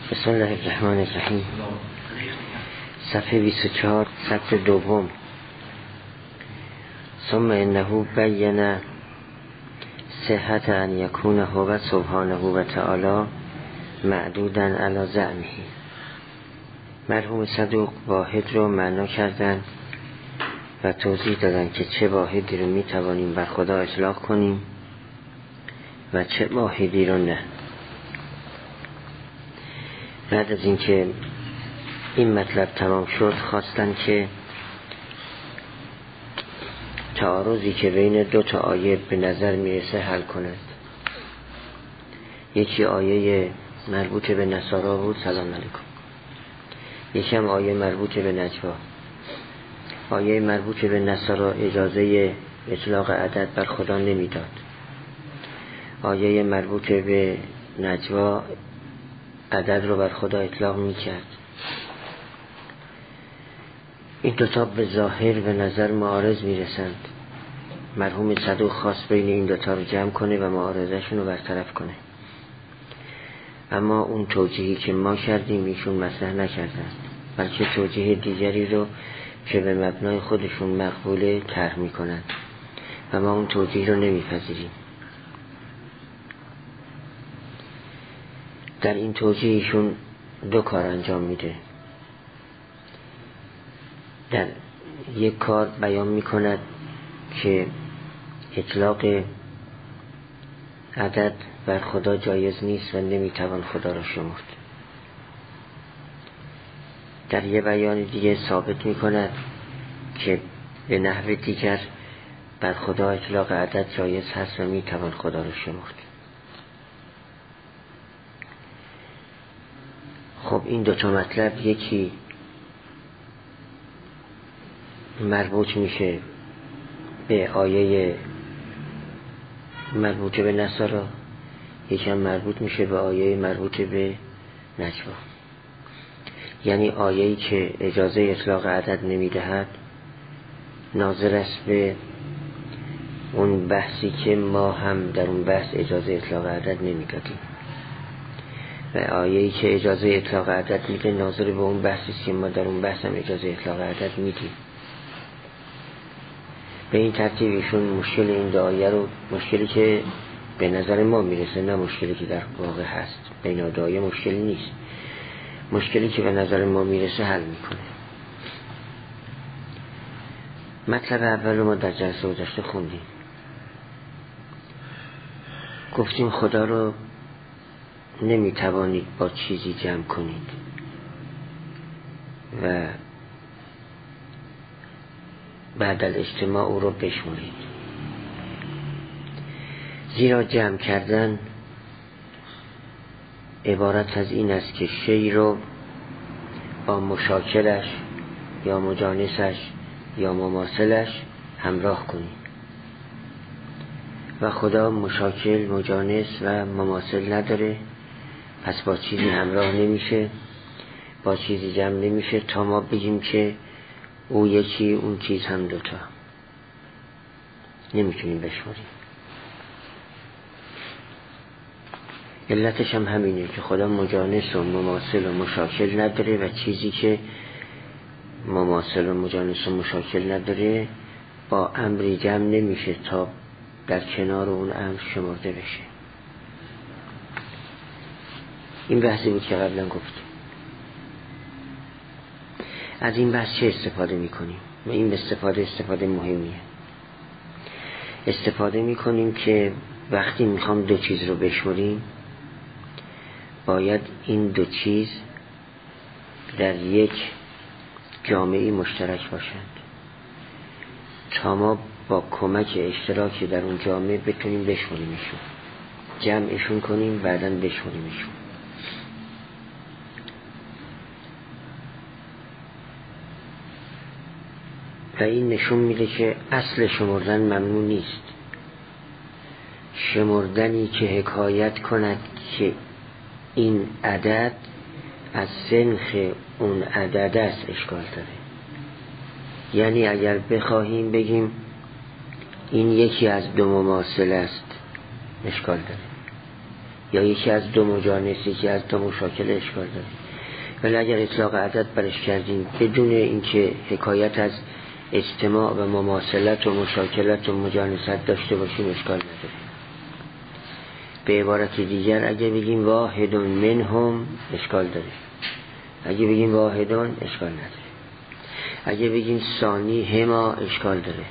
بسم الله الرحمن الرحیم. صفحه 24 سطر دوم. ثم انه بین صحت ان یکون هو سبحانه و تعالی معدودا علی زعمه. مرحوم صدوق واحد رو معنا کردن و توضیح دادن که چه واحدی رو می توانیم بر خدا اطلاق کنیم و چه واحدی رو نه. بعد از اینکه این مطلب تمام شد خواستن که تعارضی که بین دو تا آیه به نظر میرسه حل کنند. یکی آیه مربوط به نصارا بود، سلام علیکم. یکی هم آیه مربوط به نجوا. آیه مربوط به نصارا اجازه اطلاق عدد بر خدا نمیداد. آیه مربوط به نجوا عدد رو بر خدا اطلاق میکرد. این دوتا به ظاهر به نظر معارض میرسند. مرحوم صدوق خواست بین این دوتا رو جمع کنه و معارضه‌شون رو برطرف کنه، اما اون توجیهی که ما کردیم ایشون مطرح نکردند، بلکه توجیه دیگری رو که به مبنای خودشون مقبوله طرح میکنند و ما اون توجیه رو نمیپذیریم. در این توجیهشون دو کار انجام میده. در یک کار بیان میکند که اطلاق عدد بر خدا جایز نیست و نمیتوان خدا را شمرد. در یک بیان دیگه ثابت میکند که به نحو دیگر بر خدا اطلاق عدد جایز هست و میتوان خدا را شمرد. خب این دوتا مطلب یکی مربوط میشه به آیه مربوط به نصارا، یکی هم مربوط میشه به آیه مربوط به نجوا. یعنی آیه‌ای که اجازه اطلاق عدد نمیدهد ناظر است به اون بحثی که ما هم در اون بحث اجازه اطلاق عدد نمیدادیم، و آیه‌ای که اجازه اطلاق عدد میده ناظر به اون بحثی که ما در اون بحث هم اجازه اطلاق عدد میدیم. به این ترتیب ایشون مشکل این دو آیه رو، مشکلی که به نظر ما میرسه نه مشکلی که در واقع هست، بین دو آیه مشکلی نیست، مشکلی که به نظر ما میرسه حل میکنه. مطلب اول رو ما در جلسه گذشته خوندیم. گفتیم خدا رو نمیتوانید با چیزی جمع کنید و بعد از اجتماع او رو بشمارید، زیرا جمع کردن عبارت از این است که شی رو با مشاکلش یا مجانسش یا مماثلش همراه کنید و خدا مشاکل، مجانس و مماثل نداره، پس با چیزی همراه نمیشه، با چیزی جمع نمیشه تا ما بگیم که او یکی اون چیز هم دوتا. نمیتونیم بشماریم. علتش هم همینه که خدا مجانس و مماثل و مشاکل نداره و چیزی که مماثل و مجانس و مشاکل نداره با امری جمع نمیشه تا در کنار اون امر شمرده بشه. این بحثی بود که قبلا گفتیم. از این بحث چه استفاده میکنیم؟ و این استفاده مهمیه. استفاده میکنیم که وقتی میخوام دو چیز رو بشمریم باید این دو چیز در یک جامعه مشترک باشند تا ما با کمک اشتراکی در اون جامعه بتونیم بشمریمشون، جمعشون کنیم، بعداً بشمریمشون. و این نشون میده که اصل شمردن ممنوع نیست. شمردنی که حکایت کند که این عدد از سنخ اون عدد است اشکال داره. یعنی اگر بخواهیم بگیم این یکی از دو مماثل است اشکال داره. یا یکی از دو مجانس، یکی از دو مشاکل اشکال داره. ولی اگر اطلاق عدد برش کردیم بدون اینکه حکایت از اجتماع و مماثلت و مشاکلت و مجانست داشته باشیم اشکال نداره. به عبارت دیگر اگه بگیم واحد منهم اشکال داره، اگه بگیم واحدون اشکال نداره، اگه بگیم ثانی هما اشکال داره،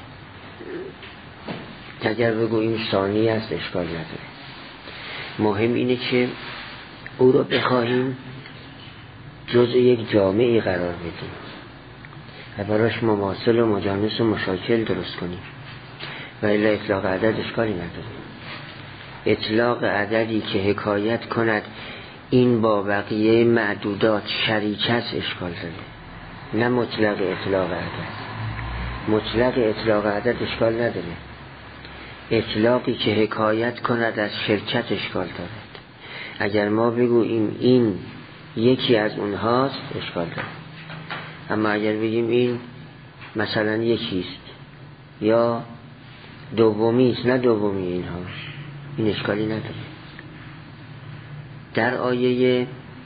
اگر بگوییم ثانی است اشکال نداره. مهم اینه که او رو بخواهیم جزء یک جامعه قرار بدیم و براش مماثل و مجانس و مشاکل درست کنیم و الا اطلاق عدد اشکالی نداره. اطلاق عددی که حکایت کند این با بقیه معدودات شریک است اشکال داره، نه مطلق اطلاق عدد. مطلق اطلاق عدد اشکال نداره، اطلاقی که حکایت کند از شرکت اشکال دارد. اگر ما بگوییم این یکی از اونهاست اشکال داره، اما اگر بگیم این مثلا یکیست یا دومی است نه دومی اینها، این اشکالی نداره. در آیه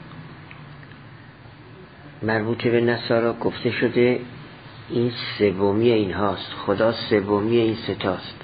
مربوط به نصارا گفته شده این سومی اینهاست، خدا سومی این ستاست،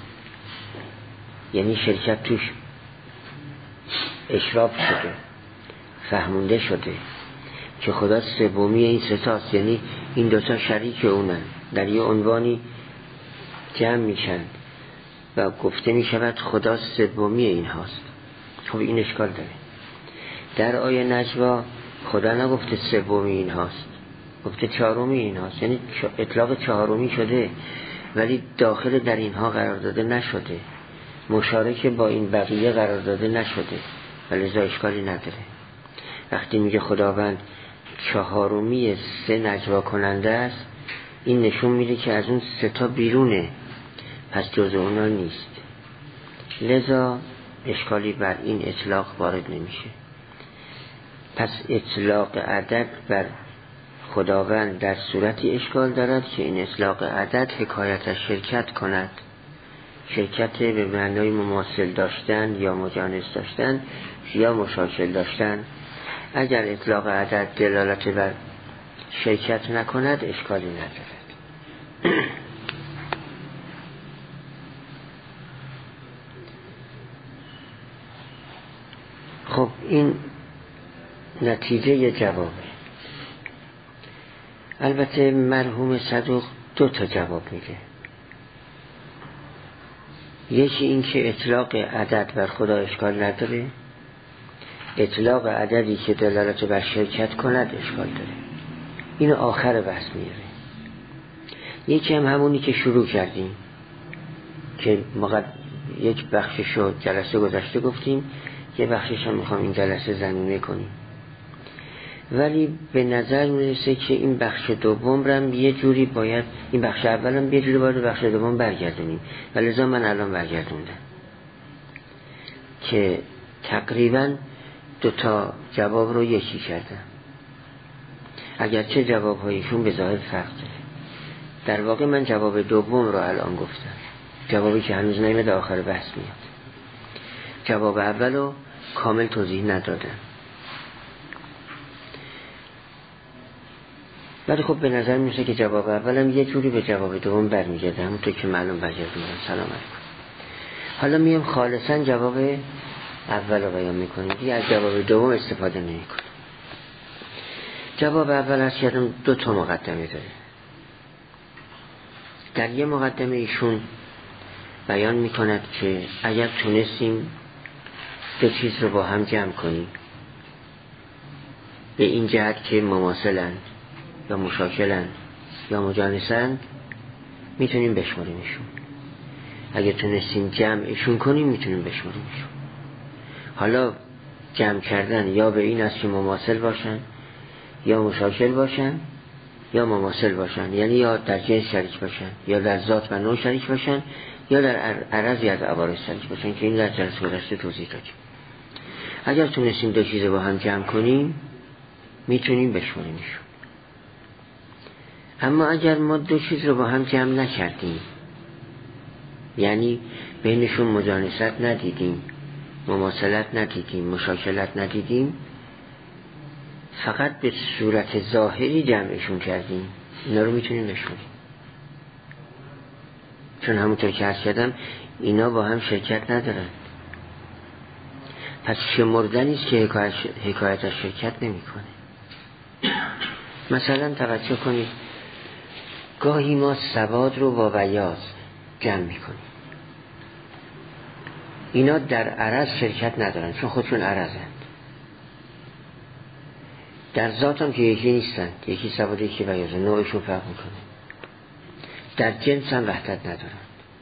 یعنی شرکت توش اشراف شده، فهمونده شده که خدا سومی این ستاست، یعنی این دوتا شریک اونن، در یه عنوانی جمع میشن و گفته میشود خدا سومی این هاست. خب این اشکال داره. در آیه نجوا خدا نگفته سومی این هاست، گفته چهارمی این هاست، یعنی اطلاق چهارمی شده ولی داخل در اینها قرار داده نشده، مشارک با این بقیه قرار داده نشده، ولی اشکالی نداره. وقتی میگه خداوند چهارمی سه نجوا کننده است، این نشون میده که از اون سه تا بیرونه، پس جزء اونا نیست، لذا اشکالی بر این اطلاق وارد نمیشه. پس اطلاق عدد بر خداوند در صورتی اشکال دارد که این اطلاق عدد حکایت از شرکت کند، شرکت به معنای مماثل داشتن یا مجانس داشتن یا مشاکل داشتن. اگر اطلاق عدد دلالت بر شرکت نکند اشکالی ندارد. خب این نتیجه جوابه. البته مرحوم صدوق دو تا جواب میده. یکی این که اطلاق عدد بر خدا اشکال نداره، اطلاق عددی که دلالت بر شرکت کند اشکال داره. اینو آخر بحث میاره. یکی هم همونی که شروع کردیم که یک بخششو جلسه گذشته گفتیم، یه بخشش هم میخوام این جلسه زمینه کنیم، ولی به نظر میرسه که این بخش دوم رم یه جوری باید، این بخش اولم یه جوری باید بخش دوم برگردونیم، ولی لذا من الان برگردوندم که تقریبا دو تا جواب رو یکی کردم، اگرچه جوابهایشون به ظاهر فرق داره. در واقع من جواب دوم رو الان گفتم، جوابی که هنوز نیامده آخر بحث میاد. جواب اول رو کامل توضیح ندادم، ولی خب به نظر میشه که جواب اولم یه جوری به جواب دوم برمیگرده، همونطور که معلوم برگردونم. سلام علیکم. حالا میم خالصا جواب اول رو بیان میکنیم، دیگه از جواب دوم استفاده نمیکنیم. جواب اول از کردم دو تا مقدمه داره. در یه مقدمه ایشون بیان میکند که اگر تونستیم دو چیز رو با هم جمع کنیم به این جهت که مماثلند یا مشاکلند یا مجانسند، میتونیم بشماریمشون. اگر تونستیم جمعشون کنیم میتونیم بشماریمشون. حالا جمع کردن یا به این است که مماثل باشن یا مشاکل باشن یا مماثل باشن، یعنی یا در جنس شریک باشن یا در ذات و نوع شریک باشن یا در عرضی از عوارض شریک باشن که این در جلسه گذشته توضیح دادیم. اگر تونستیم دو چیز با هم جمع کنیم میتونیم بشماریمشون. اما اگر ما دو چیز رو با هم جمع نکردیم، یعنی بینشون مجانست ندیدیم مماثلت ندیدیم، مشاکلت ندیدیم، فقط به صورت ظاهری جمعشون کردیم، اینا رو میتونیم بشماریم. چون همونطور که عرض کردم اینا با هم شرکت ندارن، پس شمردنی است که حکایت از شرکت نمیکنه. مثلا توجه کنید، گاهی ما سواد رو با بیاض جمع میکنیم، اینا در عرض شرکت ندارن چون خودشون عرضند، در ذات هم که یکی نیستند، یکی سواد یکی بیاض، نوعشون فرق میکنه، در جنس هم وحدت ندارن،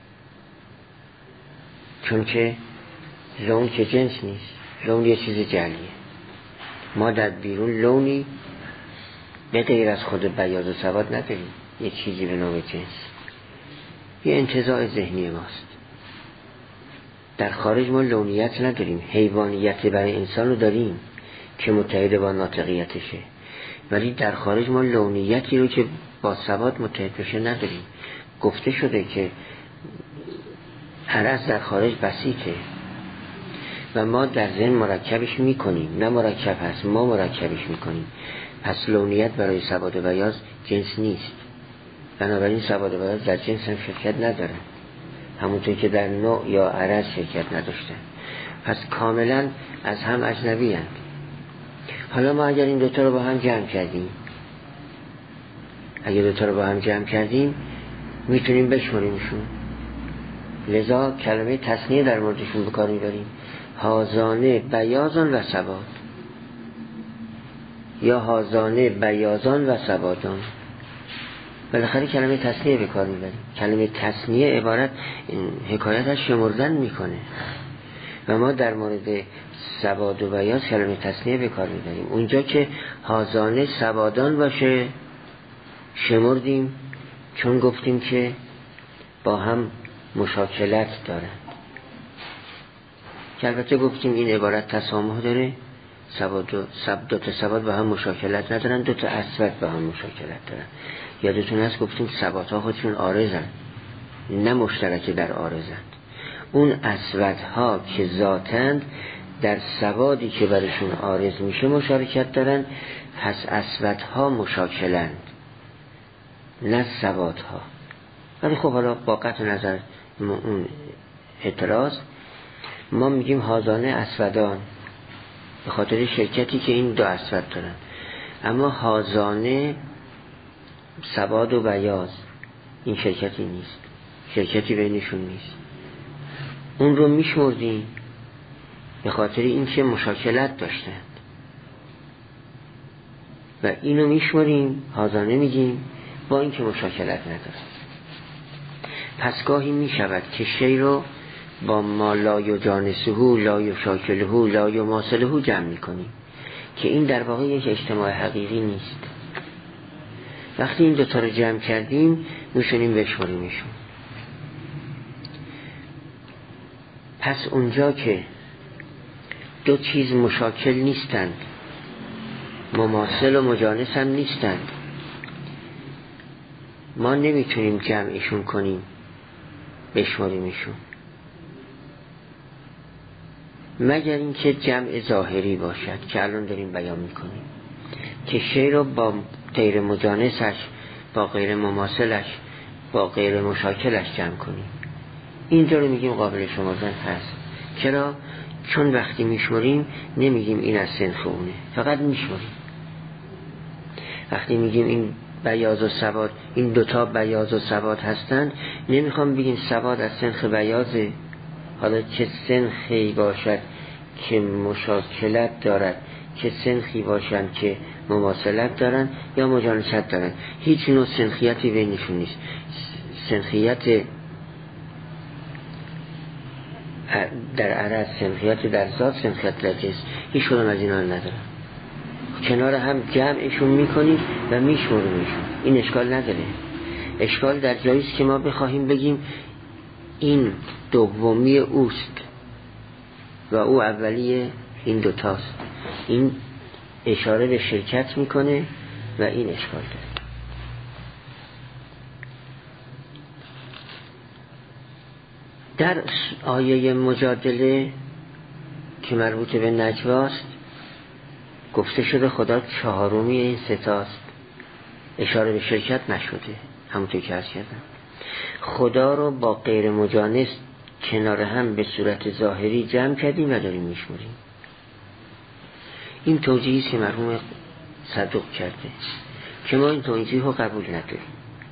چون که لون که جنس نیست، لون یه چیز جلیه. ما در بیرون لونی به غیر از خود بیاض و سواد نداریم، یه چیزی به نام جنس، یه انتزاع ذهنی ماست. در خارج ما لونیت نداریم، حیوانیت برای انسان رو داریم که متحد با ناطقیتشه، ولی در خارج ما لونیتی رو که با سواد متحد بشه نداریم. گفته شده که عرض در خارج بسیطه و ما در ذهن مرکبش میکنیم، نه مرکب هست، ما مرکبش میکنیم. پس لونیت برای سواد و بیاض جنس نیست، بنابراین سواد و بیاض در جنس هم شرکت ندارن، همونطور که در نوع یا عرض شرکت نداشتن، پس کاملا از هم اجنبی هستند. حالا ما اگر این دوتا رو با هم جمع کردیم، میتونیم بشماریمشون. لذا کلمه تثنیه در موردشون بکار میبریم، هازانه بیاضان و سواد، یا هازانه بیاضان و سوادان. بالاخره کلمه تثنیه بکار میبریم. کلمه تثنیه عبارت حکایت از شمردن میکنه و ما در مورد سواد و بیاض کلمه تثنیه بکار میبریم. اونجا که هازانه سوادان باشه شمردیم، چون گفتیم که با هم مشاکلت دارن، که البته گفتیم این عبارت تسامح داره، دو تا سواد با هم مشاکلت ندارن، دو تا اسود با هم مشاکلت دارن. یادتون هست گفتیم سواد ها خودشون عارضن، نه مشترک در عارضند. اون اسود ها که ذاتند در سوادی که برشون عارض میشه مشارکت دارن، پس اسود ها مشاکلند نه سواد ها. ولی خب حالا با قطع نظر اون اعتراض، ما میگیم هازانه اسودان به خاطر شرکتی که این دو اسود دارن، اما هازانه سواد و بیاض این شرکتی نیست، شرکتی بینشون نیست. اون رو میشمردیم به خاطر این که مشاکلت داشتند و اینو میشمریم هازانه میگیم با این که مشاکلت ندارن. پس گاهی میشود که شی رو با ما لا یجانسهو لا یشاکلهو لا یماثلهو جمع میکنیم که این در واقع یک اجتماع حقیقی نیست. وقتی این دوتا رو جمع کردیم میشونیم بشماریمشون. پس اونجا که دو چیز مشاکل نیستند، مماثل و مجانس هم نیستند، ما نمیتونیم جمعشون کنیم بشماریمشون، مگر اینکه جمع ظاهری باشد که الان داریم بیان میکنیم، که شی رو با غیر مجانسش، با غیر مماثلش، با غیر مشاکلش جمع کنیم. اینجا رو میگیم قابل شمردن هست. چرا؟ چون وقتی میشمریم نمیگیم این از سنخ اونه، فقط میشمریم. وقتی میگیم این بیاض و سواد، این دوتا بیاض و سواد هستند، نمیخوام بگیم سواد از سنخ بیاضه. حالا چه سنخی باشد که مشاکلت دارد، چه سنخی باشند که مماثلت دارن یا مجانست دارن، هیچ نوع سنخیتی بینشون نیست. سنخیت در عرض، سنخیت در ذات، سنخیت در جنس، هیچ کدوم از اینا ندارن. کنار هم جمعشون میکنیم و میشمرونشون، این اشکال نداره. اشکال در جاییست که ما بخواهیم بگیم این دومی اوست و او اولیه این دوتاست. این اشاره به شرکت میکنه و این اشکال داره. در آیه مجادله که مربوط به نجواست گفته شده خدا چهارمی این ستاست، اشاره به شرکت نشده. همونطور که عرض کردم خدا رو با غیر مجانس کنار هم به صورت ظاهری جمع کردیم و داریم میشماریم. این توجیهی است که مرحوم صدوق کرده که ما این توجیه رو قبول نداریم.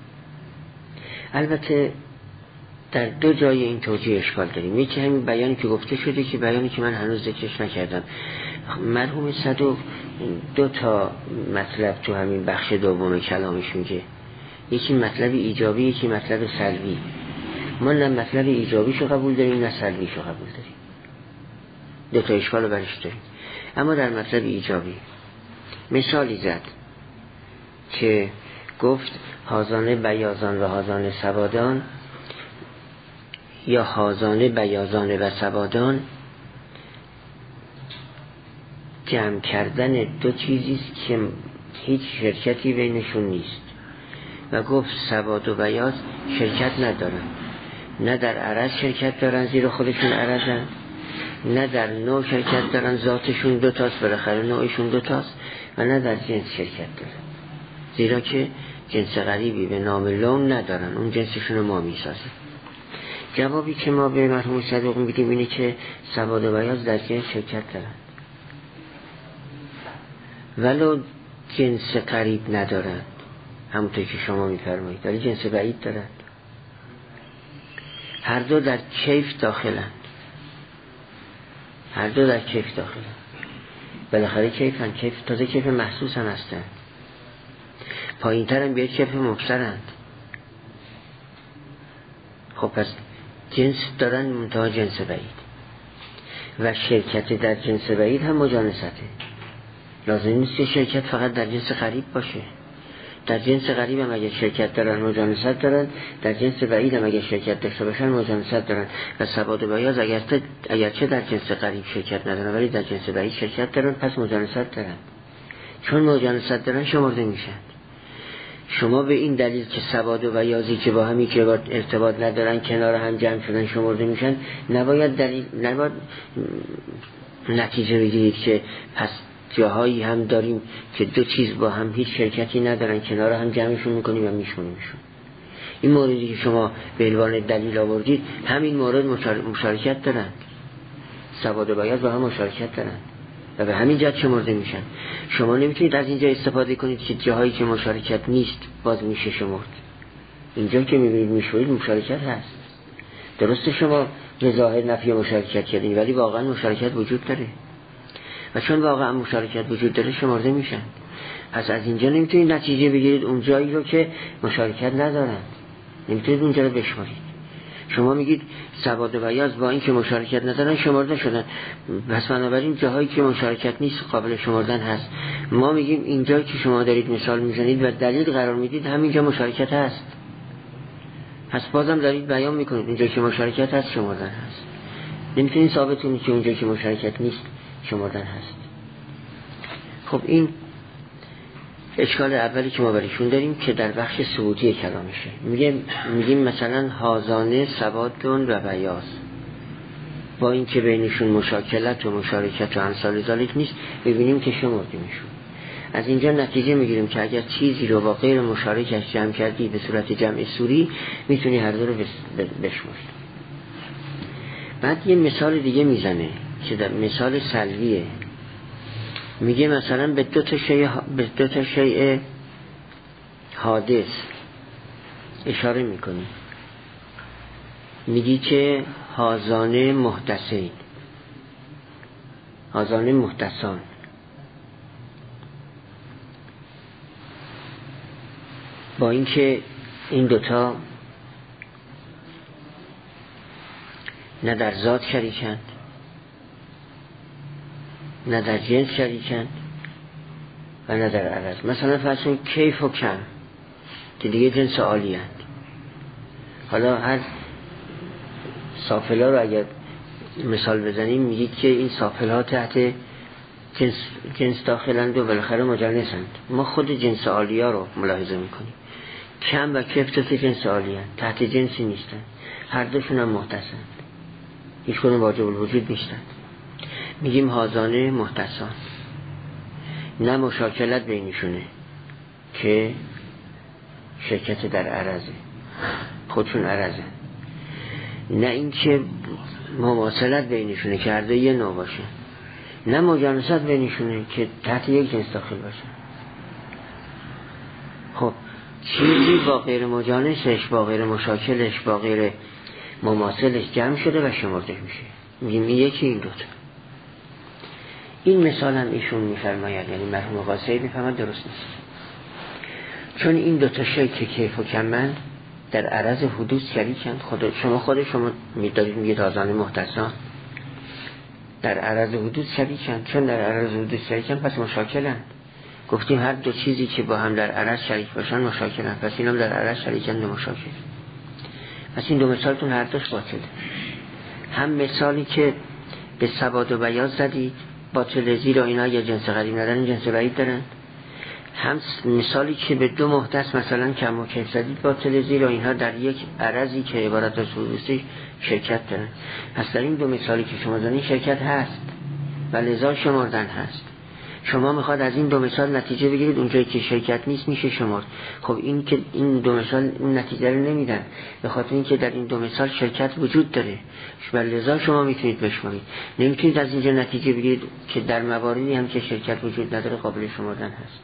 البته در دو جای این توجیه اشکال داریم. یکی همین بیانی که گفته شده که بیانی که من هنوز ذکرش نکردم. مرحوم صدوق دو تا مطلب تو همین بخش دوم کلامش میگه، یکی مطلب ایجابی، یکی مطلب سلبی. ما نه مطلب ایجابیشو قبول داریم نه سلبیشو قبول داریم، دو تا اشکال رو برش داریم. اما در مطلب ایجابی مثالی زد که گفت هازانه بیازان و هازانه سوادان، یا هازانه بیازان و سوادان جمع کردن دو چیزیست که هیچ شرکتی بینشون نیست، و گفت سواد و بیاض شرکت ندارن، نه در عرض شرکت دارن زیرا خودشون عرضن، نه در نوع شرکت دارن ذاتشون دوتاست بالاخره نوعشون دوتاست، و نه در جنس شرکت دارن زیرا که جنس غریبی به نام لون ندارن، اون جنسشون رو ما میسازه. جوابی که ما به مرحوم صدوق میدیم اینه که سواد و بیاض در جنس شرکت دارن ولو جنس قریب ندارن، همونطور که شما میفرمایید، ولی جنس بعید دارن. هر دو در کیف داخلن، هر دو در کیف داخلن، بالاخره کیفن، کیف تازه کیف محسوس هم هستن، پایین تر هم بیاید کیف مبصرند. خب پس جنس دارن منتها جنس بعید، و شرکت در جنس بعید هم مجانسته. لازم نیست که شرکت فقط در جنس قریب باشه، در جنس قریب هم اگر شرکت دارن مجانست دارن، در جنس بعید هم اگر شرکت داشته باشن مجانست دارن. و سواد و بیاض اگرچه در جنس قریب شرکت ندارن ولی در جنس بعید شرکت دارن، پس مجانست دارن. چون مجانست دارن شمرده میشن. شما به این دلیل که سواد و بیاضی که با همی که ارتباط ندارن کنار هم جمع شدن شمرده میشن، نباید نتیجه بگیرید که پس جاهایی هم داریم که دو چیز با هم هیچ شرکتی ندارن کنار هم جمعشون میکنیم و میشونیمشون. این موردی که شما به عنوان دلیل آوردید همین مورد مشارکت دارن، سواد و بیاض با هم مشارکت دارن و به همین جهت شمرده میشن. شما نمیتونید از اینجا استفاده کنید که جاهایی که مشارکت نیست باز میشه شمرد. اینجا که میبینید میشورید مشارکت هست. درسته شما به ظاهر نفی مشارکت کردین ولی واقعا مشارکت وجود داره، و چون واقعا مشارکت وجود داره شمرده میشن. پس از اینجا نمیتونید نتیجه بگیرید اون جایی رو که مشارکت ندارن، نمیتونید اونجا رو بشمارید. شما میگید سواد و بیاض با این که مشارکت ندارن شمرده شدن، پس بنابراین جاهایی که مشارکت نیست قابل شمردن هست. ما میگیم اینجایی که شما دارید مثال میزنید و دلیل قرار میدید همینجا مشارکت هست، پس بازم دارید بیان میکنید اینجا که مشارکت هست شمردن هست. نمیتونید ثابت کنید که اونجا که مشارکت نیست شمردن هست. خب این اشکال اولی که ما بریشون داریم که در بخش ثبوتی کلامشه. میگیم مثلا هازانه سوادون و بیاض، با این که بینشون مشاکلت و مشارکت و امثال ذالک نیست ببینیم که شمردیمشون. از اینجا نتیجه میگیریم که اگر چیزی رو با غیر مشارکش جمع کردی به صورت جمع سوری میتونی هر دو رو بشماری. بعد یه مثال دیگه میزنه که در مثال سلبیه، میگه مثلا به دو تا شیء حادث اشاره میکنی، میگی که هازانه محدثین، هازانه محدثان. با اینکه این دوتا نه در ذات شریکند نه در جنس شریکند و نه در عرض. مثلا فرض کنید کیف و کم که دیگه جنس عالی هست. حالا هر سافلا رو اگر مثال بزنیم میگید که این سافلا تحت جنس داخلند و بالاخره مجانسند. ما خود جنس عالی ها رو ملاحظه میکنیم. کم و کیف تحت جنس عالی هست، تحت جنسی نیستن، هر دوشون هم محدثند، هیچ کنون واجب الوجود نیستن. میگیم هازانه محتسان، نه مشاکلت بینشونه که شرکت در عرضه، خودشون عرضه، نه اینکه مماثلت بینشونه که هر دو یه نوع باشه، نه مجانست بینشونه که تحت یک جنس داخل باشه. خب چیزی با غیر مجانسش، با غیر مشاکلش، با غیر مماثلش جمع شده و شمرده میشه، میگیم این یکی این دوتا. این مثال هم ایشون میفرماید، یعنی مرحوم قاصدی میفرماید درست نیست، چون این دوتا شی که کیف و کمند در عرض حدوث شریکند. خود شما میدارید میگید هازانه محتسان در عرض حدوث شریکند، چون در عرض حدوث شریکند پس مشاکلند. گفتیم هر دو چیزی که با هم در عرض شریک باشن مشاکلند، پس این هم در عرض شریکند و مشاکل. پس این دو مثالتون هر دوش باطله. هم مثالی که به سواد و بیاض زدید باطله، زیرا اینا یا جنس قریب ندارن جنس بعید دارن. هم مثالی که به دو محدث مثلا کم و کیف زدید باطله، زیرا اینها در یک عرضی که عبارت از حدوثی شرکت دارن. پس در این دو مثالی که شما زدین شرکت هست و لذا شمردن هست. شما میخواد از این دو مثال نتیجه بگیرید اونجایی که شرکت نیست میشه شمرد. خب این که این دو مثال این نتیجه رو نمیدن، به خاطر اینکه در این دو مثال شرکت وجود داره و لذا شما میتونید بشمارید. نمیتونید از اینجا نتیجه بگیرید که در مواردی هم که شرکت وجود نداره قابل شمردن هست.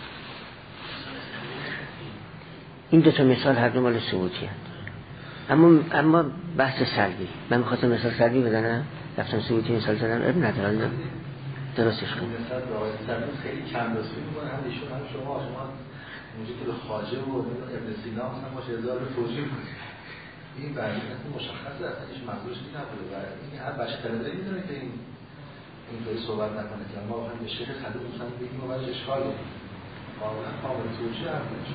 این دو تا مثال هر دو مال ثبوتی هست. اما بحث سلبی، من میخواستم مثال سلبی بزنم، رفتم ثبوتی مثال زدم، ابن ندارم درستش کنید. مثلا راه سلبی خیلی کم رسولی میکنه، هم ایشون هم شما اونجا که به خواجه و ابن سینا مثلا باشه هزار رو توجیه کنید. این برنامه مشخصه، اصلا هیچ منظورش این نبوده و این هر بچه طلبه میدونه که این اینطوری صحبت نکنه که ما واقعا به شیخ صدوق مثلا بگیم و بعدش اشکال داره، واقعا قابل توجیه حرف نشه.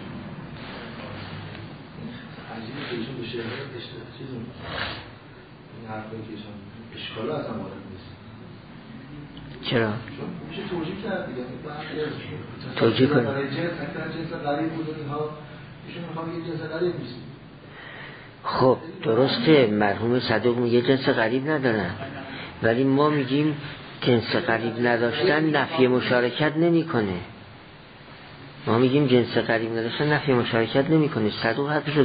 عجیبه که ایشون به شیخ چیز این حرفی که ایشون اشکال اصلا وارد نیست. چرا؟ چون میشه توجیه کرد دیگه، توجیه کنید. برای جنس غریب بود اینها، ایشون میخوام یه جنس غریب نیست. خب درسته، مرحوم صدوق میگه جنس غریب ندارن، ولی ما میگیم جنس غریب نداشتن نفی مشارکت نمیکنه. ما میگیم جنس غریب نداشتن نفی مشارکت نمیکنه. صدوق حرفشو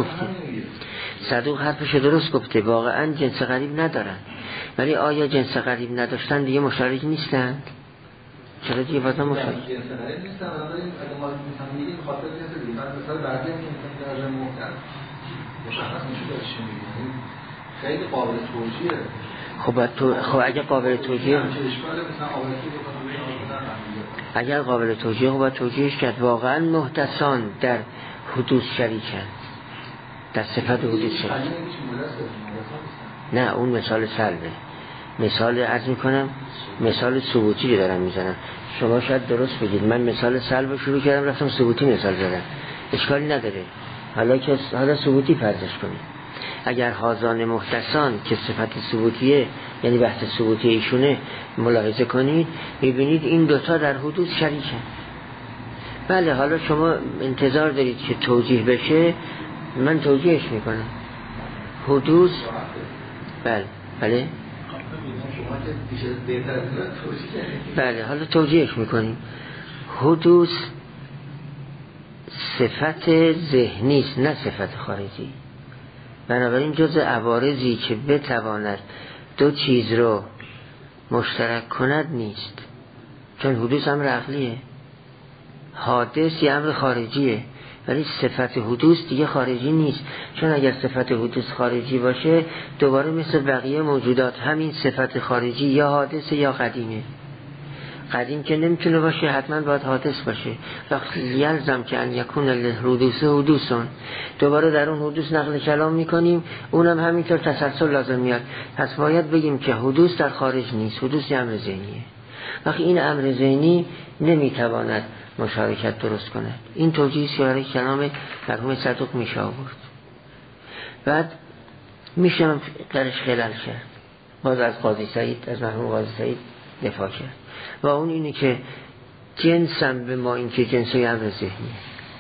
درست گفته، واقعا جنس غریب ندارن، ولی آیا جنس غریب نداشتن دیگه مشارک نیستند؟ چرا دیگه بازم مشارک؟ جنس غریب نیستن، بنابراین اگه ما میگیم خاطر جنس دیگه، مثلا بعضی هم که در محکم مشخص میشه چی میگیم، خیلی قابل توجیهه. خب اگه قابل توجیه، اگر قابل توجیه باید توجیهش کرد. واقعا محدثان در حدوث شریکن، در صفت حدوث شریکن. نه اون مثال سلبه، مثال عرض میکنم مثال ثبوتی رو دارم میزنم. شما شاید درست بگید، من مثال سلب شروع کردم رفتم ثبوتی مثال زدم، اشکالی نداره. حالا ثبوتی فرضش کنید. اگر هازان محدثان که صفت ثبوتیه، یعنی بحث ثبوتی ایشونه، ملاحظه کنید میبینید این دوتا در حدوث شریکن. بله حالا شما انتظار دارید که توجیه بشه، من توجیهش میکنم. حدوث بله حالا توجیهش میکنیم. حدوث صفت ذهنی است نه صفت خارجی، بنابراین جز عوارضی که بتواند دو چیز رو مشترک کند نیست، چون حدوث امر عقلیه، حادث یه امر خارجیه، ولی صفت حدوث دیگه خارجی نیست. چون اگر صفت حدوث خارجی باشه دوباره مثل بقیه موجودات همین صفت خارجی یا حادث یا قدیمه. قدیم که نمیتونه باشه، حتما باید حادث باشه. وقتی یلزم که ان یکون الحدوث حدوثون، دوباره در اون حدوث نقل کلام میکنیم، اونم همینطور تسلسل لازم میاد. پس باید بگیم که حدوث در خارج نیست، حدوث یه امر ذهنیه. وقتی این امر ذهنی نمیتواند مشارکت درست کند. این توجیه برای کلام مرحوم صدوق میشه آورد. بعد میشه درش خلال کرد، باز از قاضی سعید، از مرحوم قاضی سعید دفاع کرد، و اون اینه که جنسم به ما این که جنسای امر ذهنیه.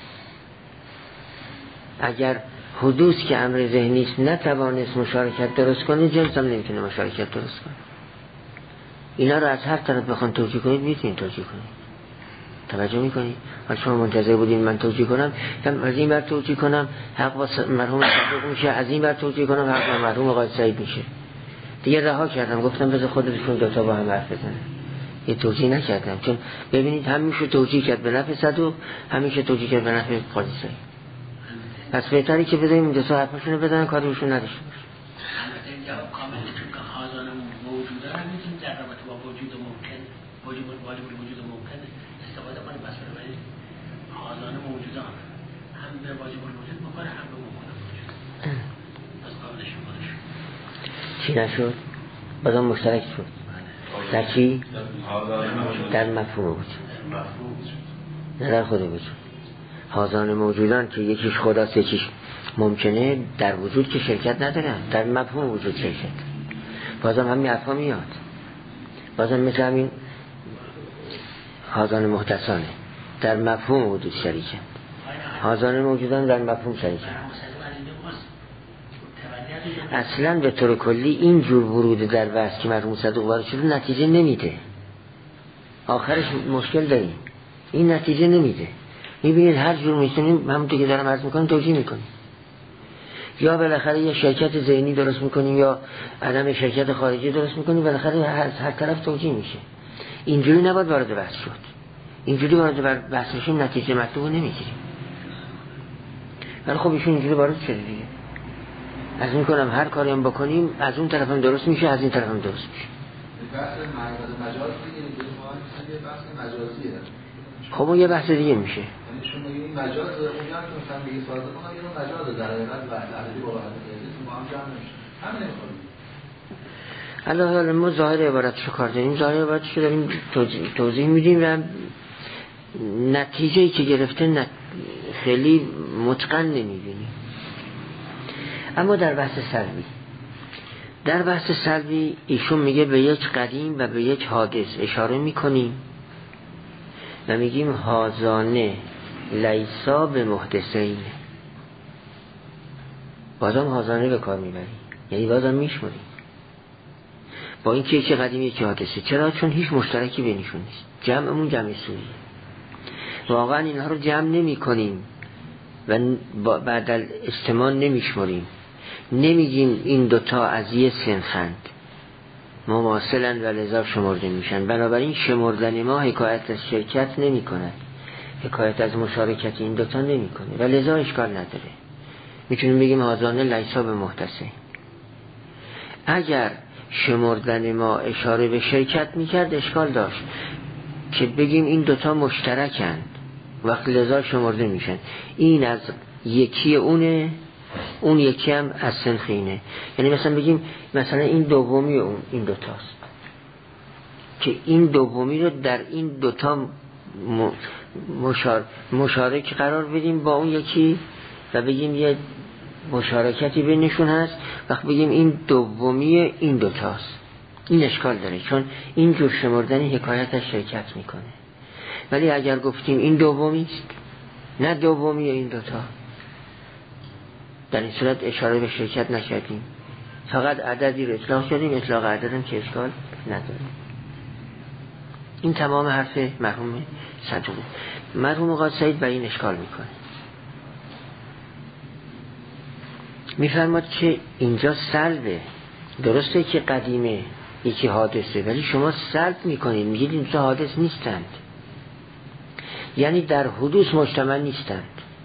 اگر حدوث که امر ذهنی است نتوانست مشارکت درست کنه، جنسم نمیتونه مشارکت درست کنه. اینا رو از هر طرف بخوان توجیه کنید میتونید توجیه کنید. توجه میکنید؟ حالا شما منتظر بودین من توجیه کنم، از این بر توجیه کنم حق با مرحوم صادق میشه، از این بر توجیه کنم حق با مرحوم قائد سعید میشه. دیگه رها کردم، گفتم بذار خودشون دوتا با هم حرف بزنن. یه توجیه نکردم، چون ببینید هم میشه توجیه کرد به نفع صدوق، هم میشه توجیه کرد به نفع قائد سعید. پس بهتری که بذاریم دو تا حرفشون بزنن، کاریشون نداشته باشه. البته جواب کامل چون که خازان موجوده هم میتونیم در رابطه با وجود ممکن واجب وجود ممکن استفاده کنیم. بس بنابراین خازان موجودان هم به واجب الوجود بکنه هم به ممکن وجود. پس قابلش بکنش چی نشد؟ بازم مشترک شد. در چی؟ در مفهوم بود، نه در خود وجود. خازان موجودان که یکیش خداست یکیش ممکنه، در وجود که شرکت ندارن، در مفهوم وجود شرکت. بازم همین حرفا میاد، بازم مثل همین خازان محدثانه در مفهوم وجود شریکن، خازان موجودان در مفهوم شریکن. اصلا به طور کلی این جور ورود در بحث که مرحوم صدوق وارد شده نتیجه نمیده، آخرش مشکل داریم، این نتیجه نمیده. میبینید هر جور میتونیم همونطور که دارم عرض میکنم توجیه میکنیم، یا بالاخره یه شرکت ذهنی درست میکنیم یا عدم شرکت خارجی درست میکنیم، بالاخره هر طرف توجیه میشه. اینجوری نباید وارد بحث شد، اینجوری وارد بحث بشیم نتیجه مطلوب نمیگیریم. ولی خب ایشون اینجوری وارد شده دیگه، از میکنم هر کاری هم بکنیم از اون طرف هم درست میشه از این طرف هم درست میشه. بحث مجاز دیگه یه بحث مجازیه. خب اون یه بحث دیگه میشه. یعنی شما این مجاز اونجا که مثلا بگید سازه کنم یه مجاز در حقیقت بحث عددی با بحث تو هم جمع نمیشه. همین نمیخواد. حالا ما ظاهر عبارتشو کار داریم، ظاهر عبارتشو داریم توضیح میدیم و نتیجه‌ای که گرفته خیلی متقن نمیبینیم. اما در بحث سلبی ایشون میگه به یک قدیم و به یک حادث اشاره میکنیم و میگیم هازانه لیسا به محدثین. بازم هازانه به کار میبریم، یعنی بازم میشماریم با این که یکی قدیم یکی حادثه. چرا؟ چون هیچ مشترکی بینشون نیست، جمعمون جمع سویی. واقعا اینها رو جمع نمی کنیم و بعد اجتماع نمیشماریم، نمیگیم این دوتا از یه سنخند مماثلن و لذا شمرده میشن. بنابراین شمردن ما حکایت از شرکت نمی کند، حکایت از مشارکت این دوتا نمی کنه و لذا اشکال نداره. میتونیم بگیم هازانه لیسا به محدثه. اگر شمردن ما اشاره به شرکت میکرد اشکال داشت که بگیم این دوتا مشترکند وقت لذا شمرده میشن، این از یکی اونه اون یکی هم از سنخ اینه. یعنی مثلا بگیم مثلا این دومی اون این دوتاست که این دومی رو در این دوتا مشارک قرار بدیم با اون یکی و بگیم یه مشارکتی بینشون هست، وقت بگیم این دومی این دوتاست. این اشکال داره چون این جور شمردنی حکایت از شرکت میکنه. ولی اگر گفتیم این دومی است نه دومی این دوتا، در این صورت اشاره به شرکت نکردیم، فقط عددی رو اطلاق کردیم، اطلاق عددم که اشکال نداره. این تمام حرف مرحوم صدوق. مرحوم قائد سعید بر این اشکال میکنه، میفرماد که اینجا سلبه، درسته که قدیمه یکی حادثه، ولی شما سلب میکنید میگید این دو حادث نیستند، یعنی در حدوث مجتمع نیستند.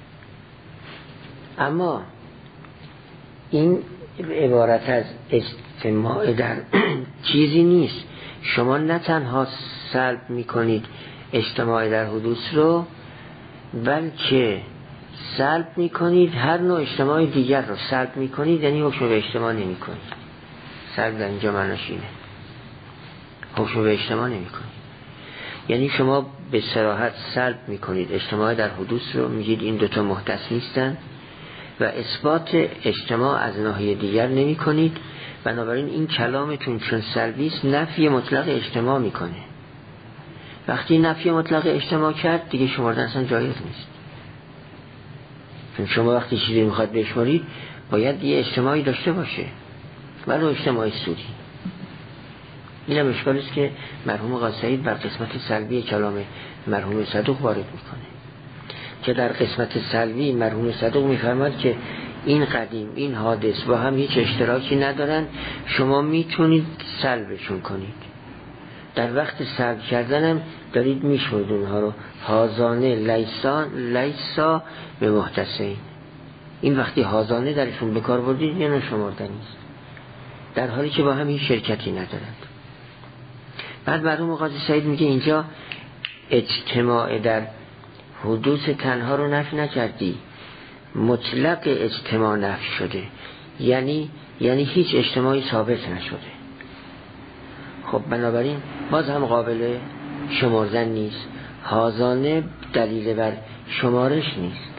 اما این عبارت از اجتماع در چیزی نیست. شما نه تنها سلب میکنید اجتماع در حدوث رو، بلکه سلب میکنید هر نوع اجتماع دیگر رو سلب میکنید، یعنی حکم به اجتماع نمی کنید. سلب در اینجا معناش اینه، حکم به اجتماع نمی کنید. یعنی شما به صراحت سلب میکنید اجتماع در حدوث رو، میگید این دوتا محدث نیستن و اثبات اجتماع از ناحیه دیگر نمی کنید. بنابراین این کلامتون چون سلبی است نفی مطلق اجتماع میکنه. وقتی نفی مطلق اجتماع کرد دیگه شمردن اصلا جایز نیست، چون شما وقتی چیزی میخواد بشمارید باید یه اجتماعی داشته باشه، ولو اجتماعی سوری. اینم اشکالی است که مرحوم قاضی سعید بر قسمت سلبی کلام مرحوم صدوق وارد میکنه که در قسمت سلبی مرحوم صدوق میفرماد که این قدیم این حادث با هم هیچ اشتراکی ندارن، شما میتونید سلبشون کنید. در وقت سلب کردنم دارید میشمرید اونها رو، هازانه لیسا به محتسین. این وقتی هازانه درشون به کار بردید یا نشمردنی است، در حالی که با هم هیچ شرکتی ندارند. بعد مرحوم قاضی سعید میگه اینجا اجتماع در حدوث تنها رو نفی نکردی، مطلق اجتماع نفی شده، یعنی هیچ اجتماعی ثابت نشده. خب بنابراین باز هم قابل شمردن نیست. هازانه دلیل بر شمارش نیست،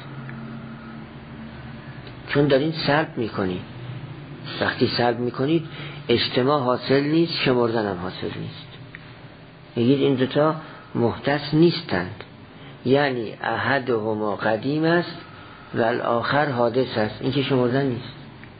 چون دارین سلب میکنید. وقتی سلب میکنید اجتماع حاصل نیست، شمردن هم حاصل نیست. میگید این دوتا محدث نیستند، یعنی احدهما قدیم است و الاخر حادث است. این که شمردن نیست.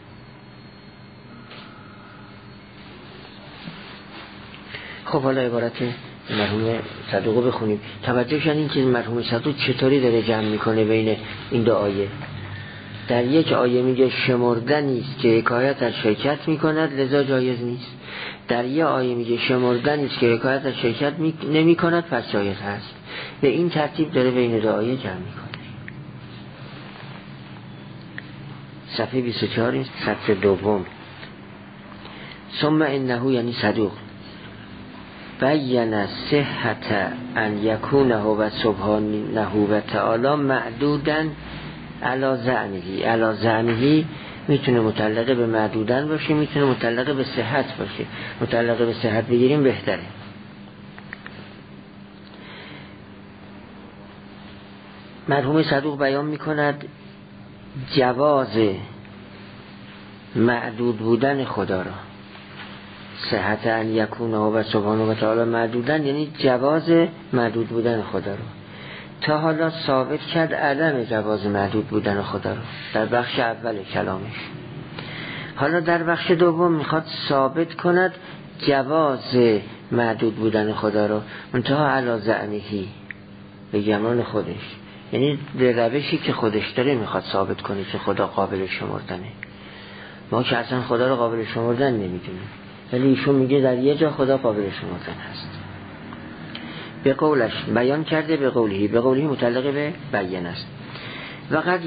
خب حالا عبارت مرحوم صدوق بخونیم. توجه شدن این که مرحوم صدوق چطوری داره جمع میکنه بین این دو آیه. در یک آیه میگه شمردنی است که حکایت از شرکت میکند لذا جایز نیست. در یک آیه میگه شمردنی است که حکایت از شرکت نمیکند پس جایز هست. به این ترتیب داره بین دو آیه جمع میکنه. صفحه 24 سطر دوم. ثم انه یعنی صدوق بین صحت ان یکونه و سبحانه و تعالی معدودن علی زعنه. علی زعنه میتونه متعلق به معدودن باشه، میتونه متعلق به صحت باشه. متعلق به صحت بگیریم بهتره. مرحوم صدوق بیان میکند جواز معدود بودن خدا را. صحت ان یکونه و سبحانه و تعالی معدودن یعنی جواز معدود بودن خدا را. تا حالا ثابت کرد عدم جواز معدود بودن خدا را در بخش اول کلامش. حالا در بخش دوم میخواد ثابت کند جواز معدود بودن خدا را، منتها علی زعنهی، به گمان خودش، یعنی به روشی که خودش داره میخواد ثابت کنه که خدا قابل شمردنه. ما که اصلا خدا را قابل شمردن نمیدونیم، ولی ایشون میگه در یه جا خدا قابل شمردن هست. به قولش بیان کرده، به قولی متعلق به بیان است. وقد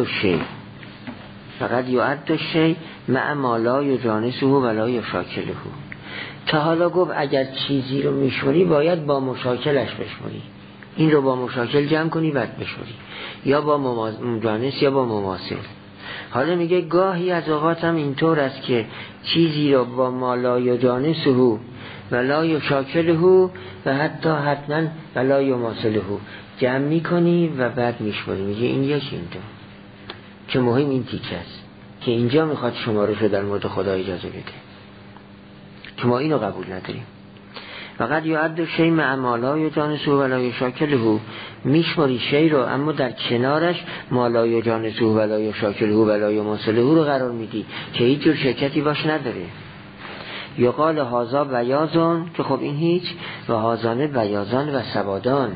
یعد شی مع ما لا یجانسه و لا یشاکله. تا حالا گفت اگر چیزی رو میشمری باید با مشاکلش بشمری. این رو با مشاکل جمع کنی بعد بشمری، یا با مجانس یا با مماثل. حالا میگه گاهی از اوقات هم اینطور است که چیزی رو با ما لا یجانسه و لا یشاکله و حتی حتما و لا یماثله جمع میکنی و بعد میشماری. میگه این یکی این دو، که مهم این تیکه است که اینجا میخواد شمارش رو در مورد خدا اجازه بده، که ما اینو قبول نداریم. فقط یعد شی مع ما لا یجانسه و لا یشاکله، میشماری شی رو اما در کنارش ما لا یجانسه و لا یشاکله و لا یماثله رو قرار میدی که هیچ جور شرکتی باش نداره. یقال هازا بیازان، که خب این هیچ، و هازانه بیازان و سوادان،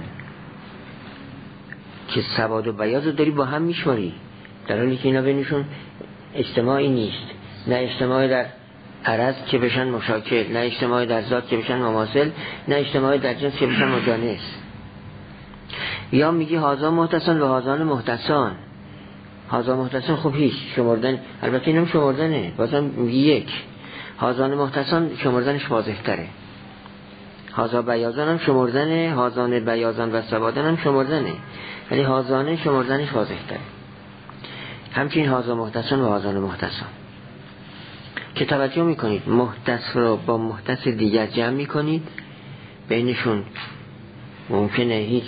که سواد و بیاز رو داری با هم میشماری، در حالی که اینا بینشون اجتماعی نیست. نه اجتماعی در عرض که بشن مشاکل، نه اجتماعی در ذات که بشن مماثل، نه اجتماعی در جنس که بشن مجانس. یا میگی هازا محتسان و هازان محتسان. هازا محتسان خب هیچ شمردن، البته اینم شمردنه، بازم میگی یک. هازان محتسان شمردنش واضح تره. هازا بیازان هم شمردنه، هازان بیازان و سوادان هم شمردنه، ولی هازانه شمردنش واضح تره. همچنین هازا محتسان و هازان محتسان که توجه میکنید محدث رو با محدث دیگر جمع میکنید، بینشون ممکنه هیچ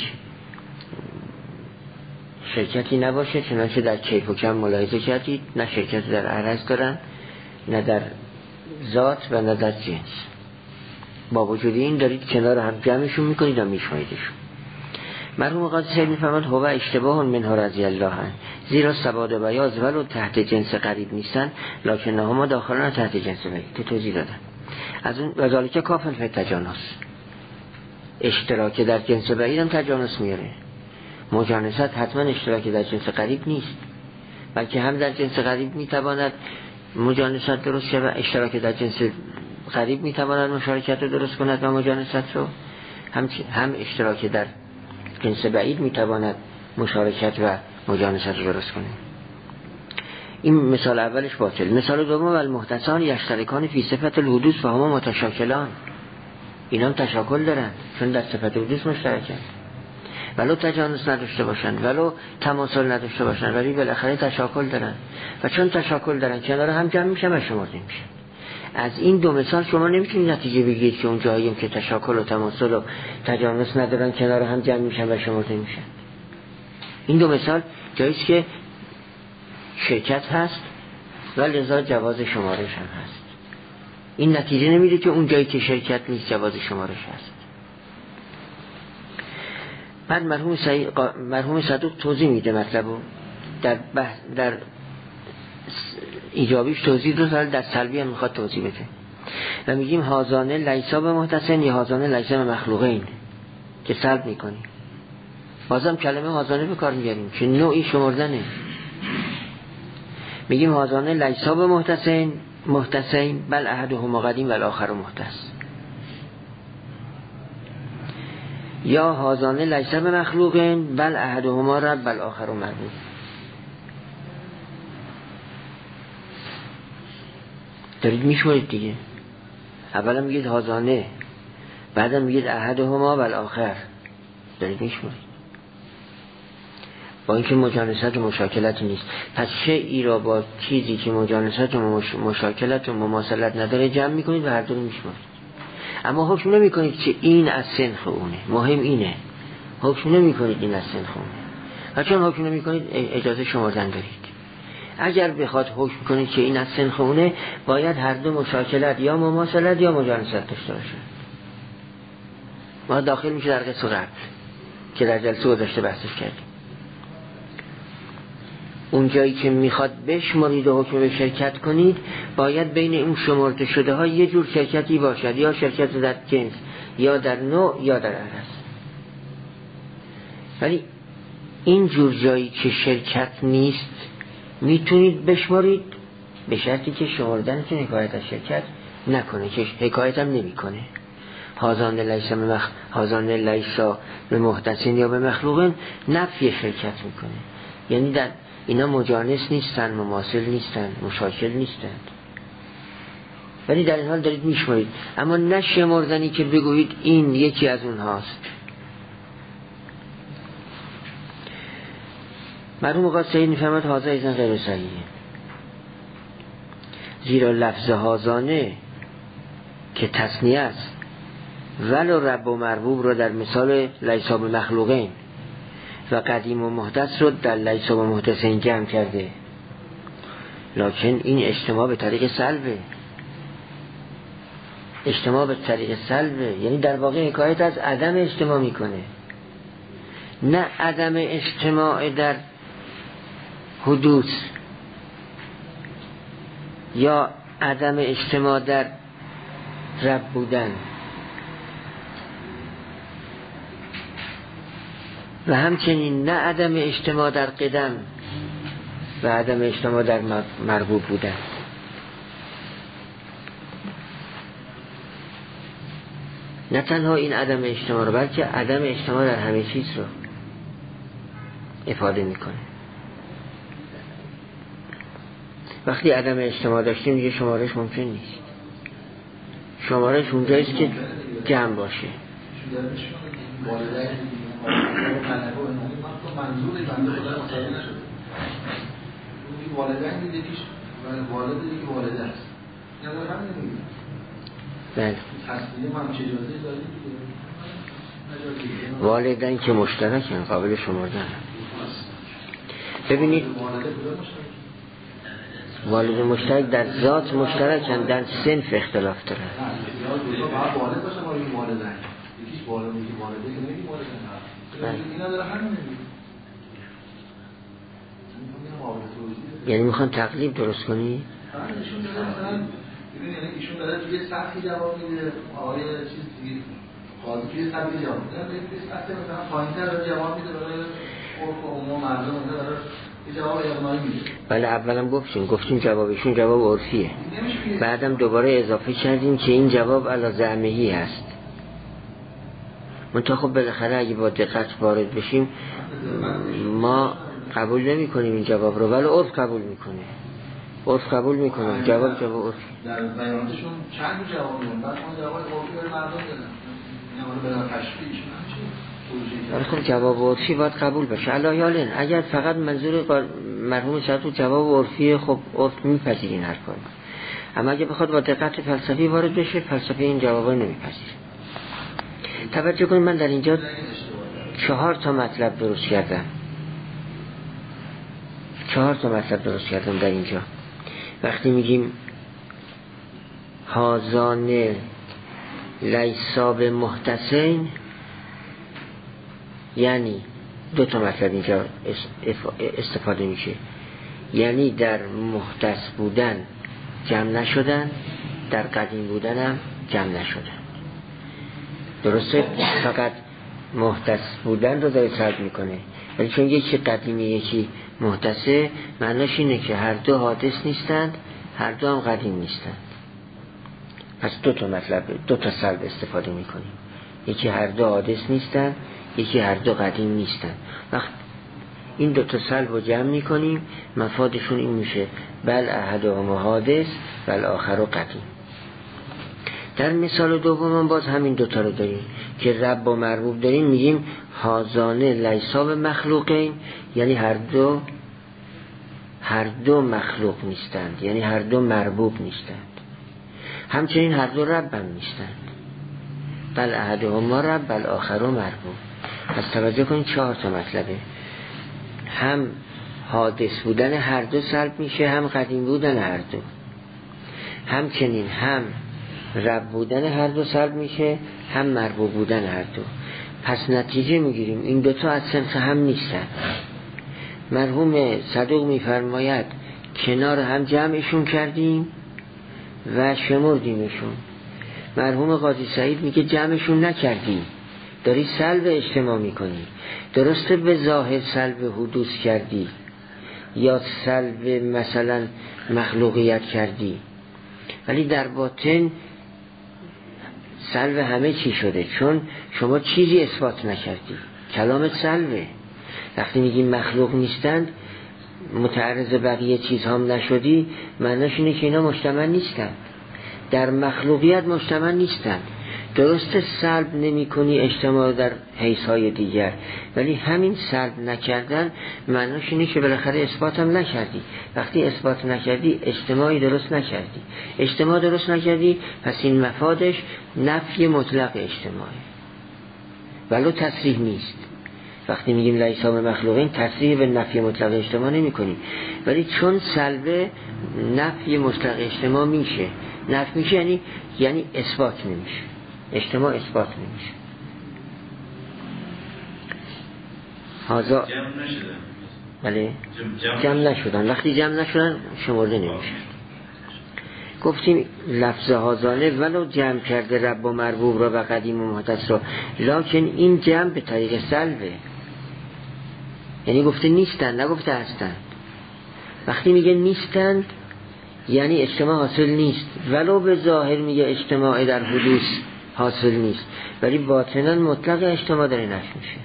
شرکتی نباشه، چنانچه در کیف و کم ملاحظه کردید، نه شرکت در عرض دارن، نه در ذات و نه در جنس. با وجود این دارید کنار هم جمعشون میکنید و میشمایدشون. مرحوم قاضی سعید میفرماد هو اشتباه منها رضی الله عنه، زیرا سواد و بیاض ولو تحت جنس قریب نیستن لکن ما داخلن تحت جنس بعید، که توضیح دادن. از اون وذالک کافن فی تجانس، اشتراک در جنس بعید هم تجانس میاره. مجانست حتما اشتراک در جنس قریب نیست، بلکه هم در جنس قریب میتواند مجانست درست شود، اشتراک در جنس قریب میتواند مشارکت رو درست کند و مجانست رو، هم اشتراک در جنس بعید میتواند مشارکت و مجانست رو درست کنه. این مثال اولش باطل. مثال دوم والمحدثان یشترکان فی صفت الحدوث و هما متشاکلان، اینا هم تشاکل دارن چون در صفت حدوث مشترکن، ولو تجانس نداشته باشن ولو تماثل نداشته باشن، ولی بالاخره تشاکل دارن و چون تشاکل دارن کنار هم جمع میشن و شمرده میشن. از این دو مثال شما نمیتونید نتیجه بگیرید که اون جاییم که تشاکل و تماثل و تجانس ندارن کنار هم جمع میشن و شمرده میشن. این دو مثال جاییست که شرکت هست و لذا جواز شمارش هم هست. این نتیجه نمیده که اون جایی که شرکت نیست جواز شمارش هست. بعد مرحوم صدوق توضیح میده مطلبو، در ایجابیش توضیح رو در سلبی هم میخواد توضیح بده و میگیم هازانه لیسا به محتسن یا هازانه لیسا به مخلوقین که سلب میکنیم. بازم کلمه هازانه به کار میگیریم که نوعی شمردنه. میگیم هازانه لیسا به محتسن بل احدهما قدیم و الاخر محدث، یا هازانه لیسا به مخلوقین بل احدهما رب بل آخر مربوط. دارید میشمارید دیگه، اولا میگید هازانه، بعدم میگید احدهما بل آخر، دارید میشمارید. با اینکه مجانست و مشاکلت نیست، پس شیئی را با چیزی که مجانست و مشاکلت و مماثلت نداره جمع میکنید و هر دو رو میشمارید. اما حکم نمی کنید که این از سنخ اونه، مهم اینه حکم نمی کنید این از سنخ اونه، و چون حکم نمی کنید اجازه شمردن دارید. اگر بخواد حکم کنید که این از سنخ اونه، باید هر دو مشاکلت یا مماثلت یا مجانست داشته باشه. ما داخل میشه در قسم قبل که در جلسه گذشته بحثش کردیم. اون جایی که میخواد بشمارید و حکم به شرکت کنید، باید بین اون شمرده شده ها یه جور شرکتی باشد، یا شرکت در جنس یا در نوع یا در عرض. ولی این جور جایی که شرکت نیست میتونید بشمارید به شرطی که شمردنتون حکایت از شرکت نکنه، که حکایت هم نمی کنه. هازان لیسا به محدثین یا به مخلوقین نفی شرکت میکنه، یعنی در اینا مجانس نیستن، مماثل نیستن، مشاکل نیستن، ولی در این حال دارید میشمارید. اما نه شمردنی که بگویید این یکی از اونهاست. مرحوم آقا سید میفرماد هازا ایزن غیر صحیحه، زیرا لفظ هازانه که تثنیه است ولو رب و مربوب رو در مثال لیسا به مخلوقین و قدیم و محدث رو در لیسا و محدثین جمع کرده، لکن این اجتماع به طریق سلبه. اجتماع به طریق سلبه یعنی در واقع حکایت از عدم اجتماع میکنه، نه عدم اجتماع در حدوث یا عدم اجتماع در رب بودن، و همچنین نه عدم اجتماع در قدم و عدم اجتماع در مربوب بودن. نه تنها این عدم اجتماع رو، بلکه عدم اجتماع در همه چیز رو افاده میکنه. وقتی عدم اجتماع داشتیم دیگه شمارش ممکن نیست. شمارش اونجاییست که جمع باشه. منظور بنده خدا متوجه نشد. این والدین دیدیش والد دیگه والده است. یا داره هم نمیگه. بله. تصدیق هم چه اجازه دارید دیگه. والدین که مشترکن قابل شمردن. ببینید والد مشترک در ذات مشترکن، در صنف اختلاف دارن. والد باشه ما این والدین. یکیش والد میگه والده که نمیگه والدین. اینا داره هم نمیگه. یعنی میخوان تقلیب درست کنی؟ ببینید ایشون داره توی سطحی جواب میده، آقای چیزی قاضی توی سطحی جواب میده، توی سطح مثلا پایین‌تر داره جواب میده برای عرف عموم مردم داره جواب اقناعی میده. بله اولم گفتیم جوابشون جواب عرفیه، بعدم دوباره اضافه کردیم که این جواب علی زعمهی هست. منتها خب بالاخره اگه با دقت وارد بشیم ما قبول نمی کنیم این جواب رو، ولی عرف قبول میکنه. عرف قبول میکنه جواب عرفی. در بیاناتشون چند جواب میدن، بعد اون جواب عرفی رو مردم دادن. اینا رو به تشریحشون ولی خب جواب عرفی باید قبول بشه. علایالن اگر فقط منظور مرحوم شرط جواب عرفی، خب عرف میپذیر این حرفا، اما اگه بخواد با دقت فلسفی وارد بشه، فلسفه این جوابا نمیپذیره. توجه کنید من در اینجا 4 تا مطلب درست کردم. 4 تا مطلب درست کردم در اینجا. وقتی میگیم هازان لیسا به محتسین، یعنی 2 تا مطلب اینجا استفاده میشه، یعنی در محدث بودن جمع نشدن، در قدیم بودن هم جمع نشدن. درسته؟ فقط محدث بودن رو داره سرد میکنه، ولی چون یکی قدیمی یکی محدثه، معناش اینه که هر دو حادث نیستند، هر دو هم قدیم نیستند. پس 2 تا مطلب، 2 تا سلب استفاده میکنیم، یکی هر دو حادث نیستند، یکی هر دو قدیم نیستند. وقت این 2 تا سلب رو جمع میکنیم، مفادشون این میشه بل احدهما حادث بل آخر قدیم. در مثال دوم باز همین 2 تا رو داریم که رب با مربوب داریم، میگیم هازانه لیسا به مخلوقین، یعنی هر دو مخلوق نیستند، یعنی هر دو مربوب نیستند. همچنین هر دو رب هم نیستند، بل احدهما رب بل آخر مربوب. پس توجه کنید 4 تا مطلبه، هم حادث بودن هر دو سلب میشه، هم قدیم بودن هر دو، همچنین هم رب بودن هر دو سلب میشه، هم مربوب بودن هر دو. پس نتیجه میگیریم این 2 تا از صنف هم نیستن. مرحوم صدوق میفرماید کنار هم جمعشون کردیم و شمردیمشون. مرحوم قاضی سعید میگه جمعشون نکردیم، داری سلب اجتماع میکنی. درسته به ظاهر سلب حدوث کردی یا سلب مثلا مخلوقیت کردی، ولی در باطن سلب همه چی شده، چون شما چیزی اثبات نکردی، کلامت سلبه. وقتی میگیم مخلوق نیستند، متعرض بقیه چیز هم نشدی، معناش اینه که اینا مجتمع نیستند، در مخلوقیت مجتمع نیستند. درسته سلب نمی کنی اجتماع در حیث‌های دیگر، ولی همین سلب نکردن معناش اینه که بالاخره اثبات هم نکردی. وقتی اثبات نکردی اجتماعی درست نکردی، اجتماع درست نکردی، پس این مفادش نفی مطلق اجتماعی، ولو تصریح نیست. وقتی میگیم لیسا به مخلوقین، تصریح به نفی مطلق اجتماع نمی کنیم، ولی چون سلب نفی مطلق اجتماع میشه، نفی میشه یعنی اثبات نمیشه، اجتماع اثبات نمیشه. هازا جمع نشدن. بله جمع نشدن. وقتی جمع نشدن شمرده نمیشه. گفتیم لفظ هازانه ولو جمع کرده رب و مربوب را و قدیم و محدث را، لکن این جمع به طریق سلبه، یعنی گفته نیستن نگفته هستن. وقتی میگه نیستند یعنی اجتماع حاصل نیست، ولو به ظاهر میگه اجتماع در حدوث حاصل نیست، ولی باطنا مطلق اجتماع داره نفی میشه.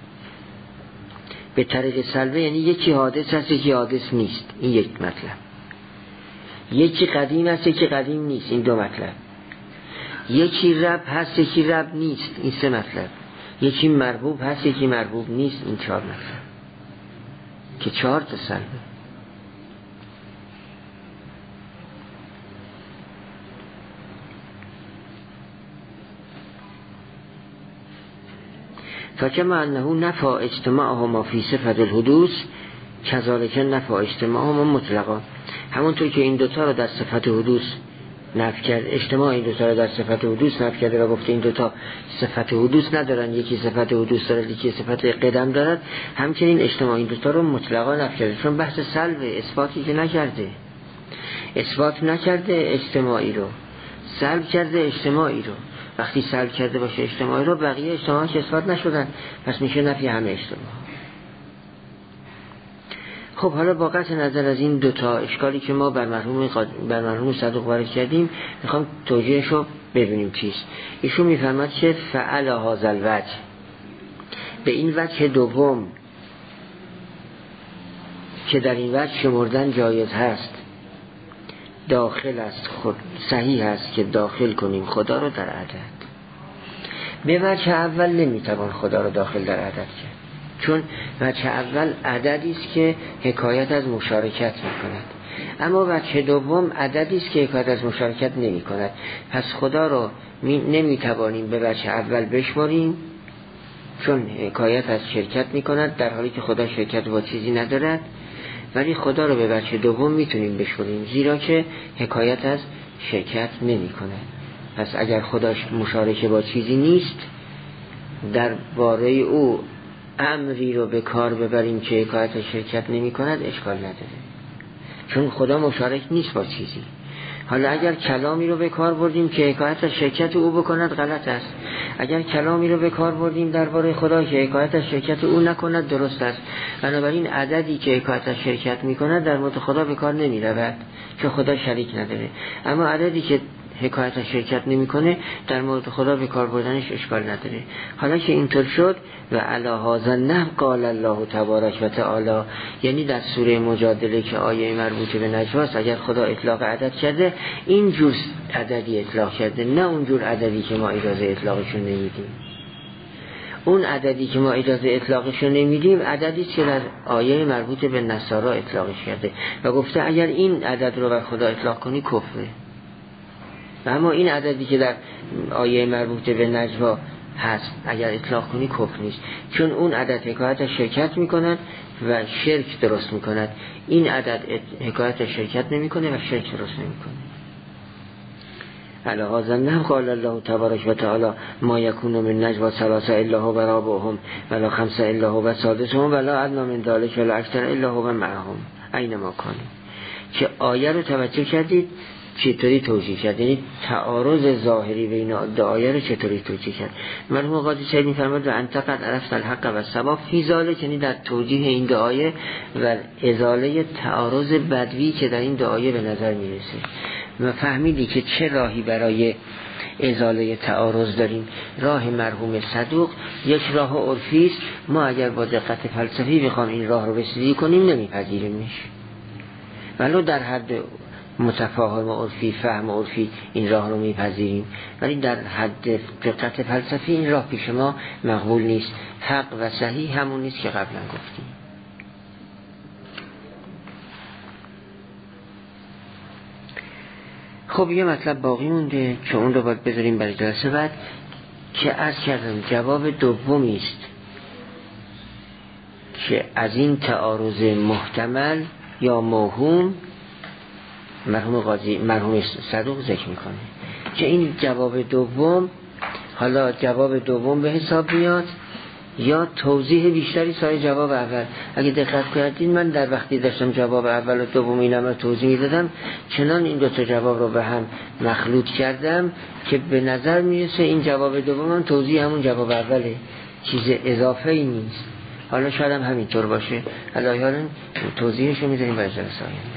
به طریق سلبه یعنی یکی حادث هست یکی حادث نیست، این یک مطلب. یکی قدیم هست یکی قدیم نیست، این 2 مطلب. یکی رب هست یکی رب نیست، این 3 مطلب. یکی مربوب هست یکی مربوب نیست، این 4 مطلب که 4 تا سلبه. فکما انه نفع اجتماعهما فی صفت الحدوث کذالک نفع اجتماعهما مطلقا. همونطور که این 2 تا رو در صفت حدوث نفی کرد، اجتماع این 2 تا رو در صفت حدوث نفی کرده و گفته این 2 تا صفت حدوث ندارن، یکی صفت حدوث دارد یکی صفت قدم دارد، همچنین اجتماع این 2 تا رو مطلقا نفی کرده، چون بحث سلب اثباتی که نکرده. اثبات نکرده اجتماعی رو، سلب کرده اجتماعی رو. وقتی سلب کرده باشه اجتماعی رو، بقیه اجتماعی که اثبات نشدن، پس میشه نفی همه اجتماع. خب حالا با قطع نظر از این دوتا اشکالی که ما بر مرحوم صدوق وارد کردیم، میخوام توجیهش رو ببینیم چیست. ایشون میفرماد که فعل هذا الوجه، به این وجه دوم که در این وجه شمردن جایز هست، داخل است، خود صحیح است که داخل کنیم خدا رو در عدد. به وجه اول نمیتوان خدا رو داخل در عدد کرد، چون وجه اول عددی است که حکایت از مشارکت میکند، اما وجه دوم عددی است که حکایت از مشارکت نمی کند. پس خدا رو نمیتوانیم به وجه اول بشماریم، چون حکایت از شرکت میکند، در حالی که خدا شرکت با چیزی ندارد. ولی خدا رو به وجه دوم میتونیم بشماریم، زیرا که حکایت از شرکت نمی کند. پس اگر خدا مشارکه با چیزی نیست، در باره او امری رو به کار ببریم که حکایت از شرکت نمی کند، اشکال نداره، چون خدا مشارک نیست با چیزی. حالا اگر کلامی رو به کار بردیم که حکایت از شرکت او بکند، غلط است. اگر کلامی رو به کار بردیم درباره خدا که حکایت از شرکت او نکند، درست است. بنابراین عددی که حکایت از شرکت میکند در مورد خدا به کار نمی رود، چون خدا شریک نداره. اما عددی که حکایت از شرکت نمیکنه، در مورد خدا به کار بردنش اشکال نداره. حالا که اینطور شد، و علی هذا النحو قال الله تبارک و تعالی، یعنی در سوره مجادله که آیه مربوطه به نجواست، اگر خدا اطلاق عدد کرده، این جور عددی اطلاق کرده، نه اون جور عددی که ما اجازه اطلاقشون نمیدیم. اون عددی که ما اجازه اطلاقشون نمیدیم عددی است که در آیه مربوطه به نصارا اطلاقش کرده و گفته اگر این عدد رو بر خدا اطلاق کنی کفره. اما این عددی که در آیه مربوطه به نجوا هست، اگر اطلاق کنی کفر نیست، چون اون عدد حکایت از شرکت میکند و شرک درست میکند. این عدد حکایت از شرکت نمیکنه و شرک درست نمیکنه. علی هذا النحو قال الله تبارک و تعالی ما یکون من نجوا ثلاثه الا هو رابعهم ولا خمسه الا هو سادسهم ولا ادنی من ذلک ولا اکثر الا هو معهم اینما کانوا. که آیه رو توجه کردید چطوری توجیه کرد، یعنی تعارض ظاهری بین دو آیه رو چطوری توجیه کرد. مرحوم قاضی سعید می‌فرماد و انت قد عرفت الحق و الصواب فی ذلک، یعنی در توجیه این دو آیه و ازاله تعارض بدوی که در این دو آیه به نظر میرسه، و فهمیدی که چه راهی برای ازاله تعارض داریم. راه مرحوم صدوق یک راه عرفی است، ما اگر با دقت فلسفی بخوام این راه رو رسیدگی کنیم نمیپذیریمش، ولو در حد متفاهم عرفی، فهم عرفی این راه رو میپذیریم، ولی در حد دقت فلسفی این راه پیش ما مقبول نیست. حق و صحیح همون نیست که قبلا گفتیم. خب یه مطلب باقی مونده که اون رو باید بذاریم برای جلسه بعد، که عرض کردم جواب دومی است که از این تعارض محتمل یا موهوم مرحوم صدوق ذکر میکنه که این جواب دوم، حالا جواب دوم به حساب میاد یا توضیح بیشتری سای جواب اول. اگه دقت کردین من در وقتی داشتم جواب اول و دوم اینم رو توضیح میدادم، چنان این دو تا جواب رو به هم مخلوط کردم که به نظر میرسه این جواب دوم هم توضیح همون جواب اوله، چیز اضافه ای نیست. حالا شاید هم همینطور باشه، حالا توضیحش رو میذاریم برای جلسه آینده.